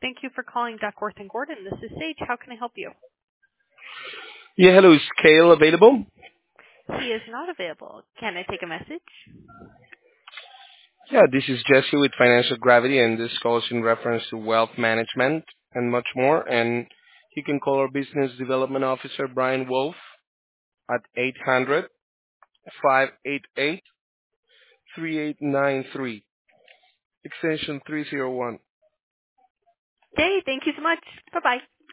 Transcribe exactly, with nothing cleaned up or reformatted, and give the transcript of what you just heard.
Thank you for calling Duckworth and Gordon. This is Sage. How can I help you? Yeah, hello. Is Kale available? He is not available. Can I take a message? Yeah, this is Jesse with Financial Gravity, and this call is in reference to wealth management and much more. And you can call our Business Development Officer, Brian Wolf, at eight hundred, five eight eight, three eight nine three, extension three zero one. Okay, thank you so much. Bye-bye.